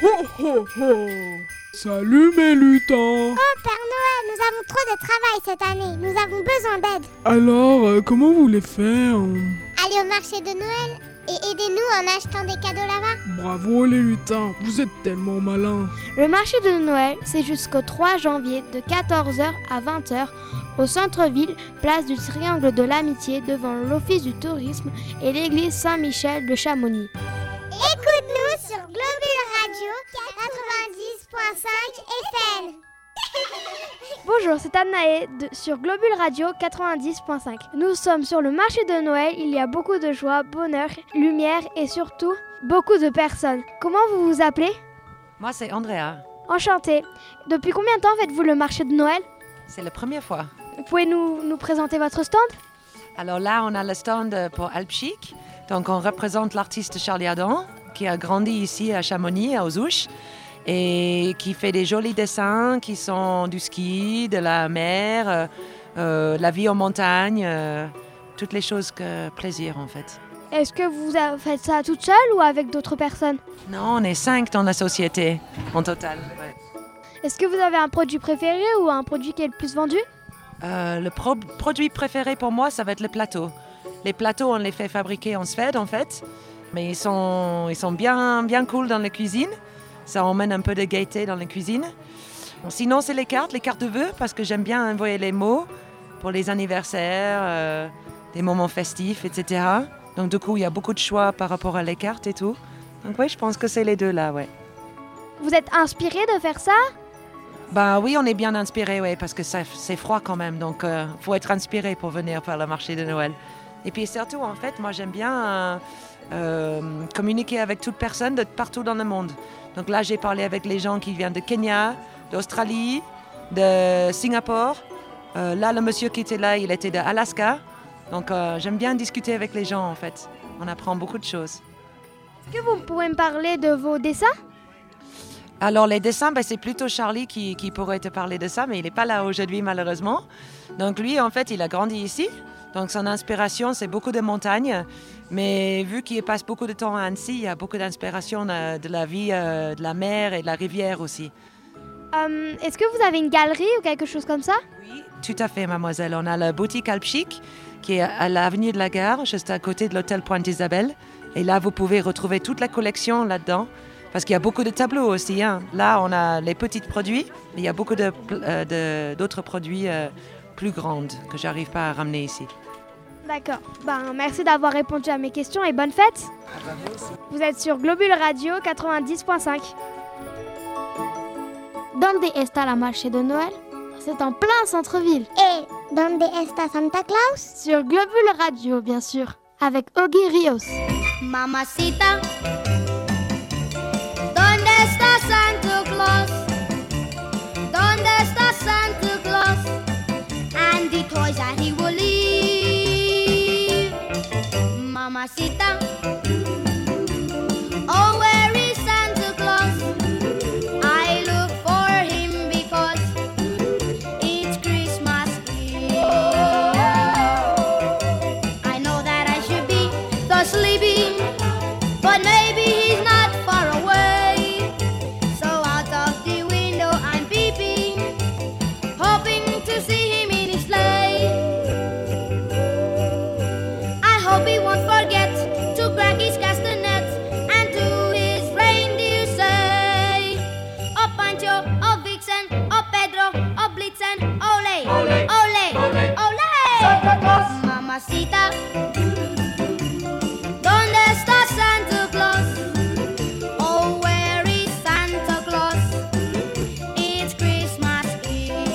Ho ho ho! Salut mes lutins! Oh Père Noël, nous avons trop de travail cette année, nous avons besoin d'aide. Alors, comment vous voulez faire? Allez au marché de Noël et aidez-nous en achetant des cadeaux là-bas. Bravo les lutins, vous êtes tellement malins. Le marché de Noël, c'est jusqu'au 3 janvier de 14h à 20h au centre-ville, place du Triangle de l'Amitié devant l'Office du tourisme et l'église Saint-Michel de Chamonix. Écoute-nous sur Globule Radio 90.5 FM. Bonjour, c'est Annaë sur Globule Radio 90.5. Nous sommes sur le marché de Noël, il y a beaucoup de joie, bonheur, lumière et surtout beaucoup de personnes. Comment vous vous appelez? Moi, c'est Andrea. Enchantée. Depuis combien de temps faites-vous le marché de Noël? C'est la première fois. Vous pouvez nous présenter votre stand? Alors là, on a le stand pour Alpchic. Donc, on représente l'artiste Charlie Adam, qui a grandi ici à Chamonix, à Auzouche, et qui fait des jolis dessins qui sont du ski, de la mer, la vie en montagne, toutes les choses que plaisir en fait. Est-ce que vous faites ça toute seule ou avec d'autres personnes? Non, on est 5 dans la société en total. Ouais. Est-ce que vous avez un produit préféré ou un produit qui est le plus vendu? Le produit préféré pour moi, ça va être le plateau. Les plateaux, on les fait fabriquer en Suède en fait, mais ils sont bien cool dans la cuisine. Ça emmène un peu de gaieté dans la cuisine. Sinon, c'est les cartes de vœux, parce que j'aime bien envoyer les mots pour les anniversaires, des moments festifs, etc. Donc du coup, il y a beaucoup de choix par rapport à les cartes et tout. Donc oui, je pense que c'est les deux là, ouais. Vous êtes inspiré de faire ça? Bah oui, on est bien inspiré, ouais, parce que c'est froid quand même. Donc faut être inspiré pour venir faire le marché de Noël. Et puis surtout, en fait, moi j'aime bien communiquer avec toute personne de partout dans le monde. Donc là, j'ai parlé avec les gens qui viennent de Kenya, d'Australie, de Singapour. Là, le monsieur qui était là, il était d'Alaska. Donc j'aime bien discuter avec les gens, en fait. On apprend beaucoup de choses. Est-ce que vous pouvez me parler de vos dessins? Alors les dessins, c'est plutôt Charlie qui pourrait te parler de ça, mais il n'est pas là aujourd'hui malheureusement. Donc lui, en fait, il a grandi ici. Donc son inspiration, c'est beaucoup de montagnes. Mais vu qu'il passe beaucoup de temps à Annecy, il y a beaucoup d'inspiration de la vie, de la mer et de la rivière aussi. Est-ce que vous avez une galerie ou quelque chose comme ça? Oui, tout à fait, mademoiselle. On a la boutique Alpchic qui est à l'avenue de la Gare, juste à côté de l'hôtel Pointe-Isabelle. Et là, vous pouvez retrouver toute la collection là-dedans. Parce qu'il y a beaucoup de tableaux aussi. Hein. Là, on a les petits produits, mais il y a beaucoup d'autres produits plus grands que je n'arrive pas à ramener ici. D'accord. Merci d'avoir répondu à mes questions et bonne fête. Vous êtes sur Globule Radio 90.5. Donde está la marché de Noël? C'est en plein centre-ville. Et donde está Santa Claus? Sur Globule Radio, bien sûr, avec Ogi Rios. Mamacita, ¿dónde está Santa Claus? ¿Dónde está Santa Claus? And the toys that he will leave. Mamacita, oh, where is Santa Claus? I look for him because it's Christmas Eve. I know that I should be the sleeping, but maybe he's not far away. So out of the window I'm peeping, hoping to see him in his sleigh. I hope he won't forget to crack his castanets and to his reindeer say, oh Pancho, oh Vixen, oh Pedro, oh Blitzen, ole, ole, ole, ole, Santa Claus. Mamacita, ¿dónde está Santa Claus? Oh, where is Santa Claus? It's Christmas Eve.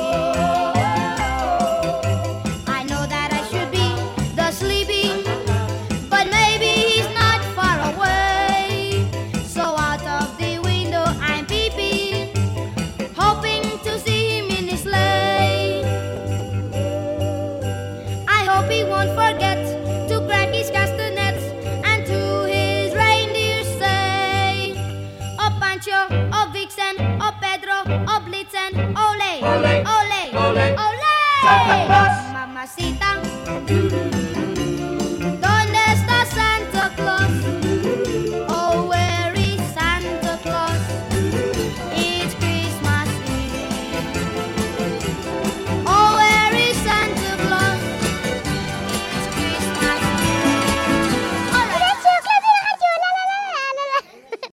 I know that I should be the sleeping, but maybe he's not far away. So out of the window I'm peeping, hoping to see him in his sleigh. I hope he won't forget to crack his castanets and to his reindeer say, oh Pancho, oh Vixen, oh Pedro, oh Blitzen, ole, ole, ole, ole, ole. Mamacita,